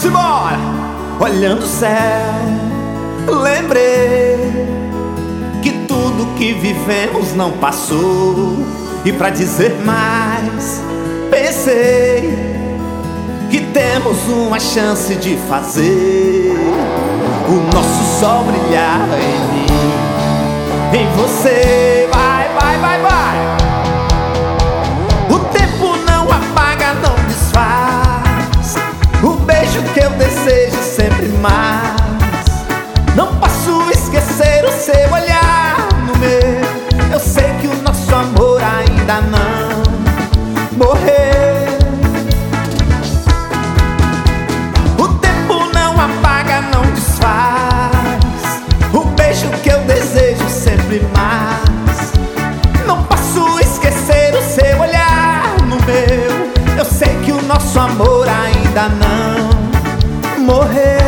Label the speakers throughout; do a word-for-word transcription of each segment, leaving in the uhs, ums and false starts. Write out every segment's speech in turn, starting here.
Speaker 1: Simbora! Olhando o céu, lembrei que tudo que vivemos não passou. E pra dizer mais, pensei que temos uma chance de fazer o nosso sol brilhar em mim, em você. Vai, vai, vai, vai. O tempo não apaga, não desfaz o beijo que eu desejo sempre mais. Não posso esquecer o seu olhar no meu. Eu sei que o nosso amor ainda não morreu. O tempo não apaga, não desfaz o beijo que eu desejo sempre mais. Não posso esquecer o seu olhar no meu. Eu sei que o nosso amor ainda não morreu.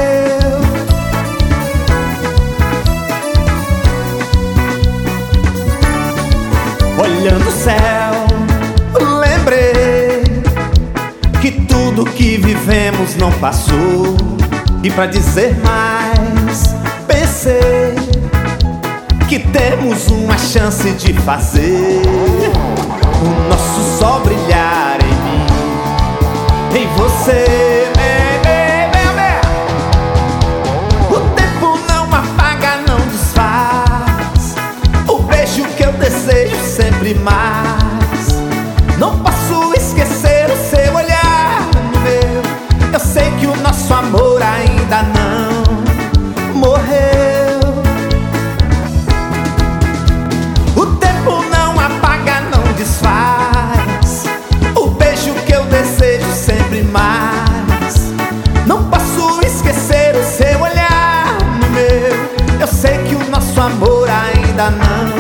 Speaker 1: Olhando o céu, lembrei que tudo que vivemos não passou. E pra dizer mais, pensei que temos uma chance de fazer o nosso sol brilhar em mim, em você. O tempo não apaga, não desfaz o beijo que eu desejo sempre mais. Não posso esquecer o seu olhar no meu. Eu sei que o nosso amor ainda não morreu. O tempo não apaga, não desfaz o beijo que eu desejo sempre mais. Não posso esquecer o seu olhar no meu. Eu sei que o nosso amor ainda não